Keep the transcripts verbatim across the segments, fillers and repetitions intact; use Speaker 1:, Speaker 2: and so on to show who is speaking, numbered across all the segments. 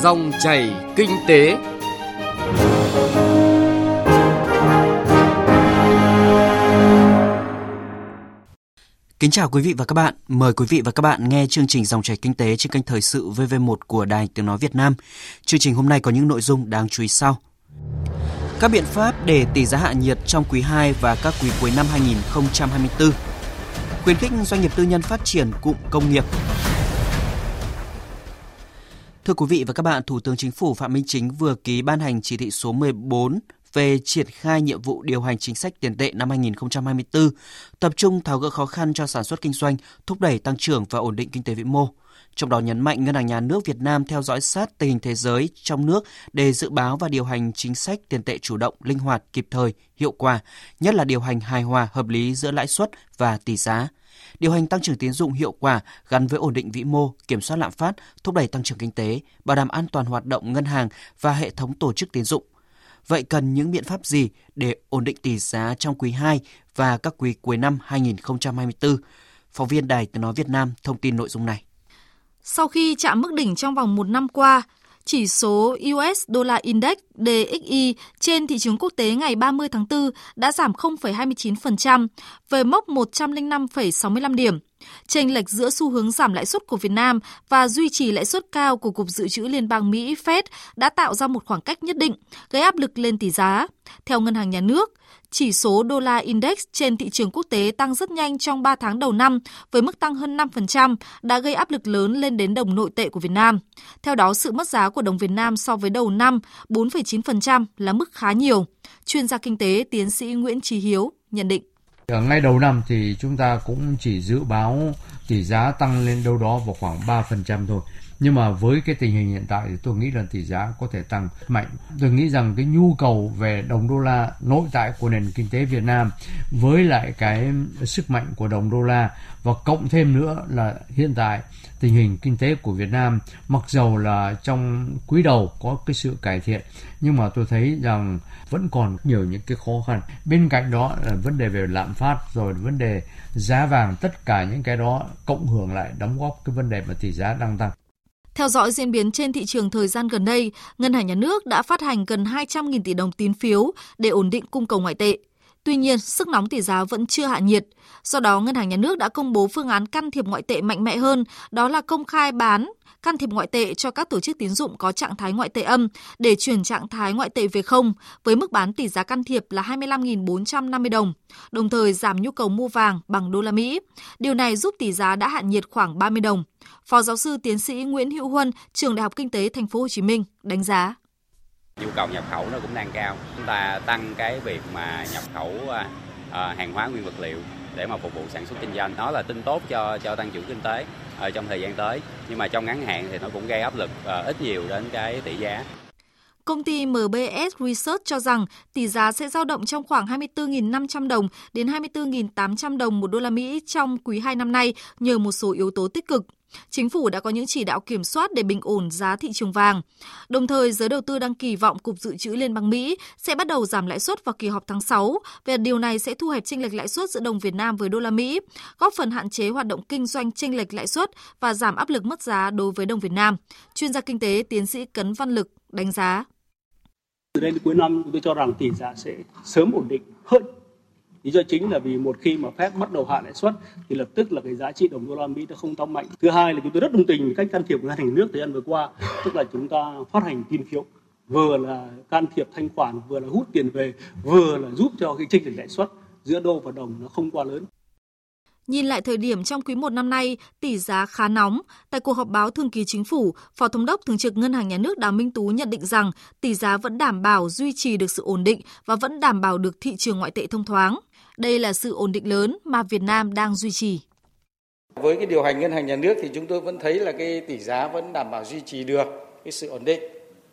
Speaker 1: Dòng chảy kinh tế.
Speaker 2: Kính chào quý vị và các bạn. Mời quý vị và các bạn nghe chương trình Dòng chảy kinh tế trên kênh Thời sự vê vê một của Đài Tiếng nói Việt Nam. Chương trình hôm nay có những nội dung đáng chú ý sau. Các biện pháp để tỷ giá hạ nhiệt trong quý hai và các quý cuối năm hai nghìn không trăm hai mươi tư. Khuyến khích doanh nghiệp tư nhân phát triển cụm công nghiệp. Thưa quý vị và các bạn, Thủ tướng Chính phủ Phạm Minh Chính vừa ký ban hành chỉ thị số mười bốn về triển khai nhiệm vụ điều hành chính sách tiền tệ năm hai nghìn không trăm hai mươi tư, tập trung tháo gỡ khó khăn cho sản xuất kinh doanh, thúc đẩy tăng trưởng và ổn định kinh tế vĩ mô. Trong đó nhấn mạnh Ngân hàng Nhà nước Việt Nam theo dõi sát tình hình thế giới, trong nước để dự báo và điều hành chính sách tiền tệ chủ động, linh hoạt, kịp thời, hiệu quả, nhất là điều hành hài hòa, hợp lý giữa lãi suất và tỷ giá. Điều hành tăng trưởng tín dụng hiệu quả gắn với ổn định vĩ mô, kiểm soát lạm phát, thúc đẩy tăng trưởng kinh tế, bảo đảm an toàn hoạt động ngân hàng và hệ thống tổ chức tín dụng. Vậy cần những biện pháp gì để ổn định tỷ giá trong quý hai và các quý cuối năm hai nghìn không trăm hai mươi tư? Phóng viên Đài Tiếng nói Việt Nam thông tin nội dung này.
Speaker 3: Sau khi chạm mức đỉnh trong vòng một năm qua, chỉ số u ét Dollar Index D X Y trên thị trường quốc tế ngày ba mươi tháng tư đã giảm không phẩy hai mươi chín phần trăm về mốc một trăm lẻ năm phẩy sáu mươi lăm điểm. Chênh lệch giữa xu hướng giảm lãi suất của Việt Nam và duy trì lãi suất cao của Cục Dự trữ Liên bang Mỹ Fed đã tạo ra một khoảng cách nhất định, gây áp lực lên tỷ giá. Theo Ngân hàng Nhà nước, chỉ số đô la index trên thị trường quốc tế tăng rất nhanh trong ba tháng đầu năm với mức tăng hơn năm phần trăm đã gây áp lực lớn lên đến đồng nội tệ của Việt Nam. Theo đó, sự mất giá của đồng Việt Nam so với đầu năm bốn phẩy chín phần trăm là mức khá nhiều. Chuyên gia kinh tế tiến sĩ Nguyễn Chí Hiếu nhận định.
Speaker 4: Ở ngay đầu năm thì chúng ta cũng chỉ dự báo tỷ giá tăng lên đâu đó vào khoảng ba phần trăm thôi. Nhưng mà với cái tình hình hiện tại thì tôi nghĩ là tỷ giá có thể tăng mạnh. Tôi nghĩ rằng cái nhu cầu về đồng đô la nội tại của nền kinh tế Việt Nam với lại cái sức mạnh của đồng đô la và cộng thêm nữa là hiện tại tình hình kinh tế của Việt Nam mặc dầu là trong quý đầu có cái sự cải thiện nhưng mà tôi thấy rằng vẫn còn nhiều những cái khó khăn. Bên cạnh đó là vấn đề về lạm phát rồi vấn đề giá vàng, tất cả những cái đó cộng hưởng lại đóng góp cái vấn đề mà tỷ giá đang tăng.
Speaker 3: Theo dõi diễn biến trên thị trường thời gian gần đây, Ngân hàng Nhà nước đã phát hành gần hai trăm nghìn tỷ đồng tín phiếu để ổn định cung cầu ngoại tệ. Tuy nhiên, sức nóng tỷ giá vẫn chưa hạ nhiệt. Do đó, Ngân hàng Nhà nước đã công bố phương án can thiệp ngoại tệ mạnh mẽ hơn, đó là công khai bán, can thiệp ngoại tệ cho các tổ chức tín dụng có trạng thái ngoại tệ âm để chuyển trạng thái ngoại tệ về không, với mức bán tỷ giá can thiệp là hai mươi lăm nghìn bốn trăm năm mươi đồng, đồng thời giảm nhu cầu mua vàng bằng đô la Mỹ. Điều này giúp tỷ giá đã hạ nhiệt khoảng ba mươi đồng. Phó giáo sư tiến sĩ Nguyễn Hữu Huân, trường Đại học Kinh tế Thành phố Hồ Chí Minh đánh giá.
Speaker 5: Nhu cầu nhập khẩu nó cũng đang cao. Chúng ta tăng cái việc mà nhập khẩu à, hàng hóa nguyên vật liệu để mà phục vụ sản xuất kinh doanh, nó là tin tốt cho cho tăng trưởng kinh tế ở trong thời gian tới. Nhưng mà trong ngắn hạn thì nó cũng gây áp lực à, ít nhiều đến cái tỷ giá.
Speaker 3: Công ty em bê ét Research cho rằng tỷ giá sẽ dao động trong khoảng hai mươi tư nghìn năm trăm đồng đến hai mươi tư nghìn tám trăm đồng một đô la Mỹ trong quý hai năm nay nhờ một số yếu tố tích cực. Chính phủ đã có những chỉ đạo kiểm soát để bình ổn giá thị trường vàng. Đồng thời, giới đầu tư đang kỳ vọng Cục Dự trữ Liên bang Mỹ sẽ bắt đầu giảm lãi suất vào kỳ họp tháng sáu, và điều này sẽ thu hẹp chênh lệch lãi suất giữa đồng Việt Nam với đô la Mỹ, góp phần hạn chế hoạt động kinh doanh chênh lệch lãi suất và giảm áp lực mất giá đối với đồng Việt Nam. Chuyên gia kinh tế tiến sĩ Cấn Văn Lực đánh giá.
Speaker 6: Từ đây đến cuối năm, tôi cho rằng tỷ giá sẽ sớm ổn định hơn. Lý do chính là vì một khi mà Fed bắt đầu hạ lãi suất thì lập tức là cái giá trị đồng đô la Mỹ nó không tăng mạnh. Thứ hai là chúng tôi rất đồng tình với cách can thiệp của ngân hàng nhà nước thời gian vừa qua, tức là chúng ta phát hành tín phiếu, vừa là can thiệp thanh khoản, vừa là hút tiền về, vừa là giúp cho cái chênh lệch lãi suất giữa đô và đồng nó không quá lớn.
Speaker 3: Nhìn lại thời điểm trong quý một năm nay, tỷ giá khá nóng. Tại cuộc họp báo thường kỳ chính phủ, Phó Thống đốc Thường trực Ngân hàng Nhà nước Đào Minh Tú nhận định rằng tỷ giá vẫn đảm bảo duy trì được sự ổn định và vẫn đảm bảo được thị trường ngoại tệ thông thoáng. Đây là sự ổn định lớn mà Việt Nam đang duy trì.
Speaker 7: Với cái điều hành Ngân hàng Nhà nước thì chúng tôi vẫn thấy là cái tỷ giá vẫn đảm bảo duy trì được cái sự ổn định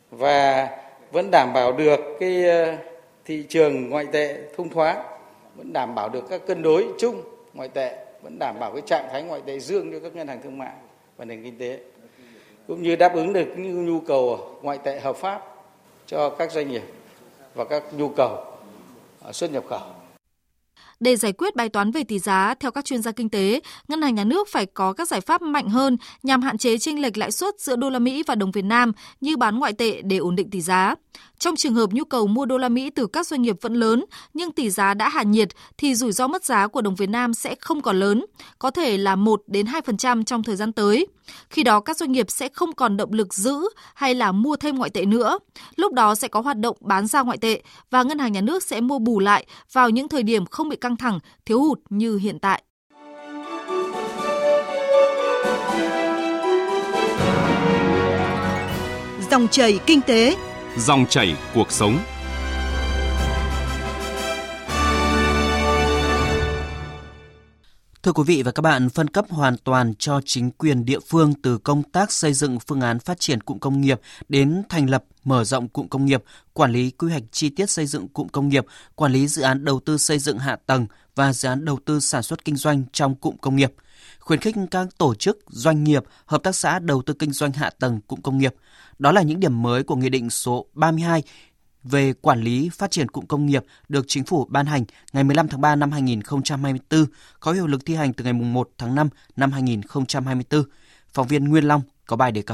Speaker 7: và vẫn đảm bảo được cái thị trường ngoại tệ thông thoáng, vẫn đảm bảo được các cân đối chung ngoại tệ, vẫn đảm bảo cái trạng thái ngoại tệ dương cho các ngân hàng thương mại và nền kinh tế, cũng như đáp ứng được những nhu cầu ngoại tệ hợp pháp cho các doanh nghiệp và các nhu cầu xuất nhập khẩu.
Speaker 3: Để giải quyết bài toán về tỷ giá, theo các chuyên gia kinh tế, Ngân hàng Nhà nước phải có các giải pháp mạnh hơn nhằm hạn chế chênh lệch lãi suất giữa đô la Mỹ và đồng Việt Nam như bán ngoại tệ để ổn định tỷ giá. Trong trường hợp nhu cầu mua đô la Mỹ từ các doanh nghiệp vẫn lớn nhưng tỷ giá đã hạ nhiệt thì rủi ro mất giá của đồng Việt Nam sẽ không còn lớn, có thể là một đến hai phần trăm trong thời gian tới. Khi đó các doanh nghiệp sẽ không còn động lực giữ hay là mua thêm ngoại tệ nữa. Lúc đó sẽ có hoạt động bán ra ngoại tệ và Ngân hàng Nhà nước sẽ mua bù lại vào những thời điểm không bị căng thẳng, thiếu hụt như hiện tại.
Speaker 8: Dòng chảy kinh tế,
Speaker 1: dòng chảy cuộc sống.
Speaker 2: Thưa quý vị và các bạn, phân cấp hoàn toàn cho chính quyền địa phương từ công tác xây dựng phương án phát triển cụm công nghiệp đến thành lập, mở rộng cụm công nghiệp, quản lý quy hoạch chi tiết xây dựng cụm công nghiệp, quản lý dự án đầu tư xây dựng hạ tầng và dự án đầu tư sản xuất kinh doanh trong cụm công nghiệp, khuyến khích các tổ chức, doanh nghiệp, hợp tác xã đầu tư kinh doanh hạ tầng cụm công nghiệp. Đó là những điểm mới của Nghị định số ba mươi hai về quản lý phát triển cụm công nghiệp được Chính phủ ban hành ngày mười lăm tháng ba năm hai nghìn không trăm hai mươi tư, có hiệu lực thi hành từ ngày mùng một tháng năm năm hai nghìn không trăm hai mươi tư. Phóng viên Nguyên Long có bài đề cập.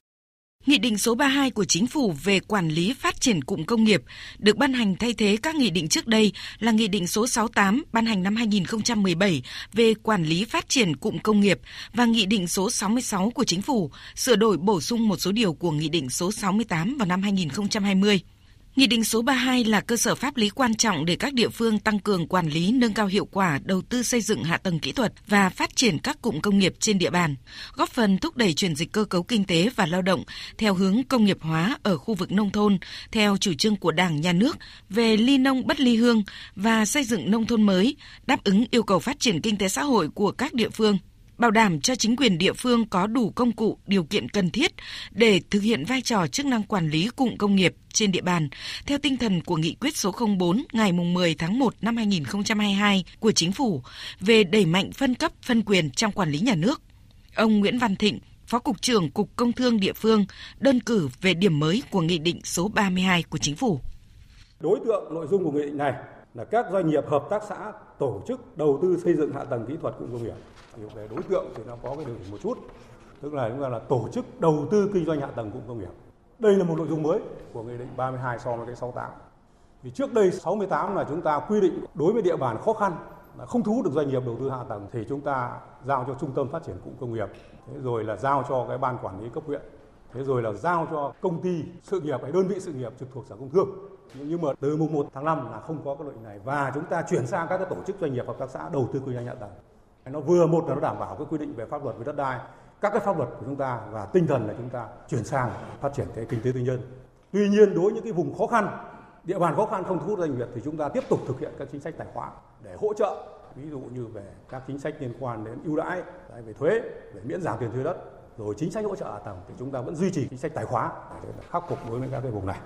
Speaker 9: Nghị định số ba mươi hai của Chính phủ về quản lý phát triển cụm công nghiệp được ban hành thay thế các nghị định trước đây là Nghị định số sáu mươi tám ban hành năm hai nghìn không trăm mười bảy về quản lý phát triển cụm công nghiệp và Nghị định số sáu mươi sáu của Chính phủ sửa đổi bổ sung một số điều của Nghị định số sáu mươi tám vào năm hai nghìn không trăm hai mươi. Nghị định số ba mươi hai là cơ sở pháp lý quan trọng để các địa phương tăng cường quản lý, nâng cao hiệu quả đầu tư xây dựng hạ tầng kỹ thuật và phát triển các cụm công nghiệp trên địa bàn, góp phần thúc đẩy chuyển dịch cơ cấu kinh tế và lao động theo hướng công nghiệp hóa ở khu vực nông thôn, theo chủ trương của Đảng, Nhà nước về ly nông bất ly hương và xây dựng nông thôn mới, đáp ứng yêu cầu phát triển kinh tế xã hội của các địa phương, bảo đảm cho chính quyền địa phương có đủ công cụ, điều kiện cần thiết để thực hiện vai trò chức năng quản lý cụm công nghiệp trên địa bàn, theo tinh thần của Nghị quyết số không bốn ngày mười tháng một năm hai nghìn không trăm hai mươi hai của Chính phủ về đẩy mạnh phân cấp, phân quyền trong quản lý nhà nước. Ông Nguyễn Văn Thịnh, Phó Cục trưởng Cục Công Thương địa phương, đơn cử về điểm mới của Nghị định số ba mươi hai của Chính phủ.
Speaker 10: Đối tượng nội dung của nghị định này là các doanh nghiệp, hợp tác xã tổ chức đầu tư xây dựng hạ tầng kỹ thuật cụm công nghiệp. Về đối tượng thì nó có cái điều chỉnh một chút, tức là chúng ta là tổ chức đầu tư kinh doanh hạ tầng cụm công nghiệp. Đây là một nội dung mới của Nghị định ba mươi hai so với cái sáu mươi tám. Vì trước đây sáu mươi tám là chúng ta quy định đối với địa bàn khó khăn là không thu hút được doanh nghiệp đầu tư hạ tầng thì chúng ta giao cho trung tâm phát triển cụm công nghiệp, thế rồi là giao cho cái ban quản lý cấp huyện, thế rồi là giao cho công ty sự nghiệp hay đơn vị sự nghiệp trực thuộc Sở Công Thương. Nhưng mà từ mùng một tháng năm là không có cái lệnh này và chúng ta chuyển sang các cái tổ chức doanh nghiệp, hợp tác xã đầu tư kinh doanh hạ tầng. Nó vừa một là nó đảm bảo cái quy định về pháp luật về đất đai, các cái pháp luật của chúng ta và tinh thần là chúng ta chuyển sang phát triển cái kinh tế tư nhân. Tuy nhiên đối với những cái vùng khó khăn, địa bàn khó khăn không thu hút doanh nghiệp thì chúng ta tiếp tục thực hiện các chính sách tài khóa để hỗ trợ, ví dụ như về các chính sách liên quan đến ưu đãi về thuế, về miễn giảm tiền thuê đất, rồi chính sách hỗ trợ hạ tầng thì chúng ta vẫn duy trì chính sách tài khóa để khắc phục đối với các cái vùng này.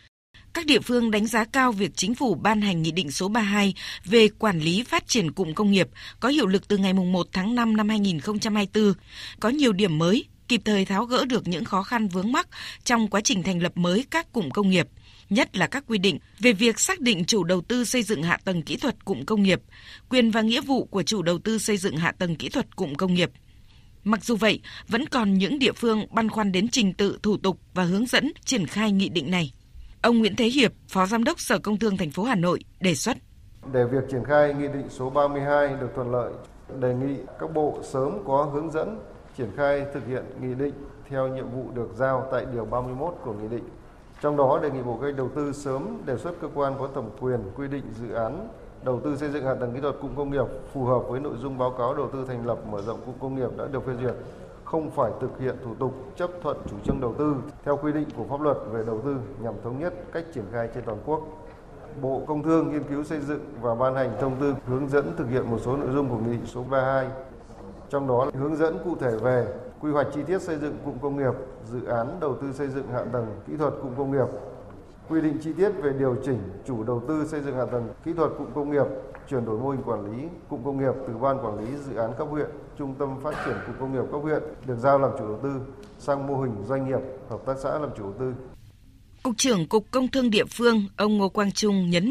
Speaker 9: Các địa phương đánh giá cao việc Chính phủ ban hành Nghị định số ba mươi hai về quản lý phát triển cụm công nghiệp có hiệu lực từ ngày mùng một tháng năm năm hai nghìn không trăm hai mươi tư, có nhiều điểm mới, kịp thời tháo gỡ được những khó khăn vướng mắc trong quá trình thành lập mới các cụm công nghiệp, nhất là các quy định về việc xác định chủ đầu tư xây dựng hạ tầng kỹ thuật cụm công nghiệp, quyền và nghĩa vụ của chủ đầu tư xây dựng hạ tầng kỹ thuật cụm công nghiệp. Mặc dù vậy, vẫn còn những địa phương băn khoăn đến trình tự, thủ tục và hướng dẫn triển khai nghị định này. Ông Nguyễn Thế Hiệp, Phó Giám đốc Sở Công Thương thành phố Hà Nội đề xuất.
Speaker 11: Để việc triển khai Nghị định số ba mươi hai được thuận lợi, đề nghị các bộ sớm có hướng dẫn triển khai thực hiện nghị định theo nhiệm vụ được giao tại điều ba mươi mốt của nghị định. Trong đó đề nghị Bộ Kế hoạch Đầu tư sớm đề xuất cơ quan có thẩm quyền quy định dự án đầu tư xây dựng hạ tầng kỹ thuật cụm công nghiệp phù hợp với nội dung báo cáo đầu tư thành lập mở rộng cụm công nghiệp đã được phê duyệt, không phải thực hiện thủ tục chấp thuận chủ trương đầu tư theo quy định của pháp luật về đầu tư nhằm thống nhất cách triển khai trên toàn quốc. Bộ Công Thương nghiên cứu xây dựng và ban hành thông tư hướng dẫn thực hiện một số nội dung của Nghị định số ba mươi hai. Trong đó hướng dẫn cụ thể về quy hoạch chi tiết xây dựng cụm công nghiệp, dự án đầu tư xây dựng hạ tầng kỹ thuật cụm công nghiệp, quy định chi tiết về điều chỉnh chủ đầu tư xây dựng hạ tầng kỹ thuật cụm công nghiệp, chuyển đổi mô hình quản lý cụm công nghiệp từ ban quản lý dự án cấp huyện, trung tâm phát triển cụm công nghiệp cấp huyện được giao làm chủ đầu tư sang mô hình doanh nghiệp, hợp tác xã làm chủ đầu tư.
Speaker 9: Cục trưởng Cục Công Thương địa phương, ông Ngô Quang Trung nhấn mạnh.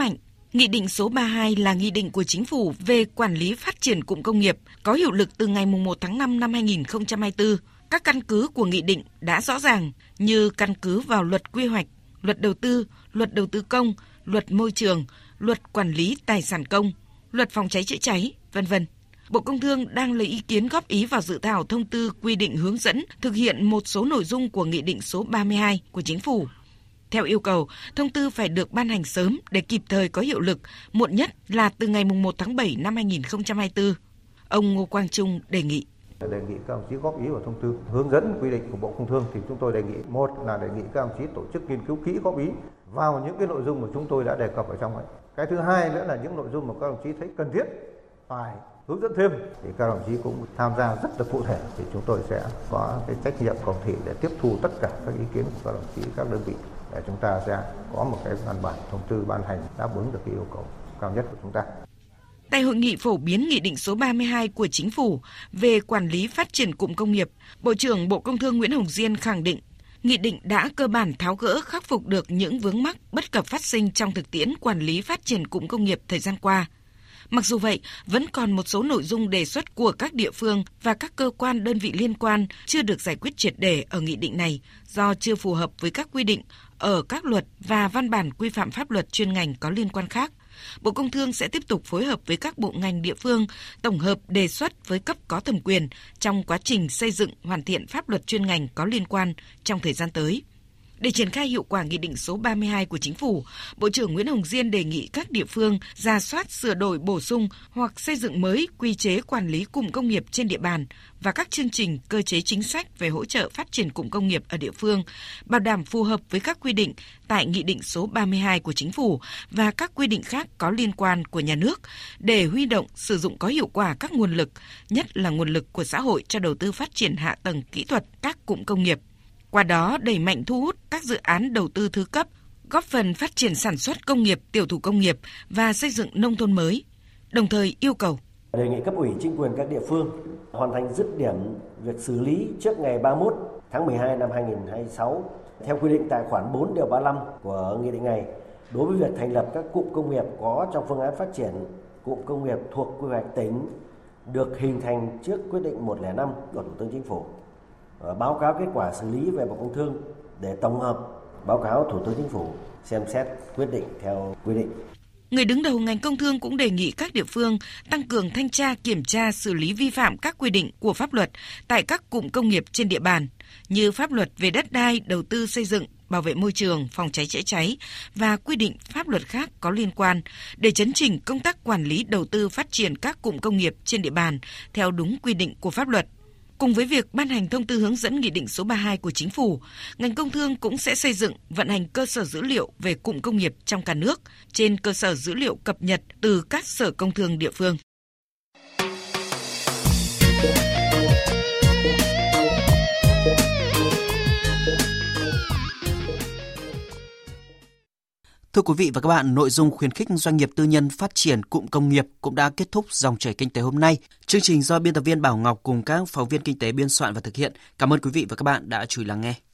Speaker 9: Nghị định số ba mươi hai là nghị định của Chính phủ về quản lý phát triển cụm công nghiệp, có hiệu lực từ ngày mùng một tháng năm năm hai nghìn không trăm hai mươi tư. Các căn cứ của nghị định đã rõ ràng như căn cứ vào luật quy hoạch, luật đầu tư, luật đầu tư công, luật môi trường, luật quản lý tài sản công, luật phòng cháy chữa cháy, vân vân. Bộ Công Thương đang lấy ý kiến góp ý vào dự thảo thông tư quy định hướng dẫn thực hiện một số nội dung của Nghị định số ba mươi hai của Chính phủ. Theo yêu cầu, thông tư phải được ban hành sớm để kịp thời có hiệu lực, muộn nhất là từ ngày mùng một tháng bảy năm hai nghìn không trăm hai mươi tư. Ông Ngô Quang Trung đề nghị.
Speaker 12: Đề nghị các đồng chí góp ý vào thông tư hướng dẫn quy định của Bộ Công Thương thì chúng tôi đề nghị, một là đề nghị các đồng chí tổ chức nghiên cứu kỹ góp ý vào những cái nội dung mà chúng tôi đã đề cập ở trong ấy. Cái thứ hai nữa là những nội dung mà các đồng chí thấy cần thiết phải hướng dẫn thêm thì các đồng chí cũng tham gia rất là cụ thể, thì chúng tôi sẽ có cái trách nhiệm tổng thể để tiếp thu tất cả các ý kiến của các đồng chí, các đơn vị để chúng ta sẽ có một cái văn bản thông tư ban hành đáp ứng được cái yêu cầu cao nhất của chúng ta.
Speaker 9: Tại hội nghị phổ biến Nghị định số ba mươi hai của Chính phủ về quản lý phát triển cụm công nghiệp, Bộ trưởng Bộ Công Thương Nguyễn Hồng Diên khẳng định, Nghị định đã cơ bản tháo gỡ khắc phục được những vướng mắc bất cập phát sinh trong thực tiễn quản lý phát triển cụm công nghiệp thời gian qua. Mặc dù vậy, vẫn còn một số nội dung đề xuất của các địa phương và các cơ quan đơn vị liên quan chưa được giải quyết triệt để ở nghị định này do chưa phù hợp với các quy định ở các luật và văn bản quy phạm pháp luật chuyên ngành có liên quan khác. Bộ Công Thương sẽ tiếp tục phối hợp với các bộ ngành địa phương, tổng hợp đề xuất với cấp có thẩm quyền trong quá trình xây dựng hoàn thiện pháp luật chuyên ngành có liên quan trong thời gian tới. Để triển khai hiệu quả Nghị định số ba mươi hai của Chính phủ, Bộ trưởng Nguyễn Hồng Diên đề nghị các địa phương rà soát sửa đổi bổ sung hoặc xây dựng mới quy chế quản lý cụm công nghiệp trên địa bàn và các chương trình cơ chế chính sách về hỗ trợ phát triển cụm công nghiệp ở địa phương, bảo đảm phù hợp với các quy định tại Nghị định số ba mươi hai của Chính phủ và các quy định khác có liên quan của nhà nước để huy động sử dụng có hiệu quả các nguồn lực, nhất là nguồn lực của xã hội cho đầu tư phát triển hạ tầng kỹ thuật các cụm công nghiệp. Qua đó đẩy mạnh thu hút các dự án đầu tư thứ cấp, góp phần phát triển sản xuất công nghiệp, tiểu thủ công nghiệp và xây dựng nông thôn mới. Đồng thời yêu cầu
Speaker 13: đề nghị cấp ủy chính quyền các địa phương hoàn thành dứt điểm việc xử lý trước ngày ba mươi mốt tháng mười hai năm hai nghìn không trăm hai mươi sáu theo quy định tại khoản bốn điều ba mươi lăm của nghị định này đối với việc thành lập các cụm công nghiệp có trong phương án phát triển cụm công nghiệp thuộc quy hoạch tỉnh được hình thành trước quyết định một không năm của Thủ tướng Chính phủ. Báo cáo kết quả xử lý về Bộ Công Thương để tổng hợp báo cáo Thủ tướng Chính phủ xem xét quyết định theo quy định.
Speaker 9: Người đứng đầu ngành công thương cũng đề nghị các địa phương tăng cường thanh tra, kiểm tra, xử lý vi phạm các quy định của pháp luật tại các cụm công nghiệp trên địa bàn như pháp luật về đất đai, đầu tư xây dựng, bảo vệ môi trường, phòng cháy chữa cháy và quy định pháp luật khác có liên quan để chấn chỉnh công tác quản lý đầu tư phát triển các cụm công nghiệp trên địa bàn theo đúng quy định của pháp luật. Cùng với việc ban hành thông tư hướng dẫn Nghị định số ba mươi hai của Chính phủ, ngành công thương cũng sẽ xây dựng, vận hành cơ sở dữ liệu về cụm công nghiệp trong cả nước trên cơ sở dữ liệu cập nhật từ các sở công thương địa phương.
Speaker 2: Thưa quý vị và các bạn, nội dung khuyến khích doanh nghiệp tư nhân phát triển cụm công nghiệp cũng đã kết thúc dòng chảy kinh tế hôm nay. Chương trình do biên tập viên Bảo Ngọc cùng các phóng viên kinh tế biên soạn và thực hiện. Cảm ơn quý vị và các bạn đã chú ý lắng nghe.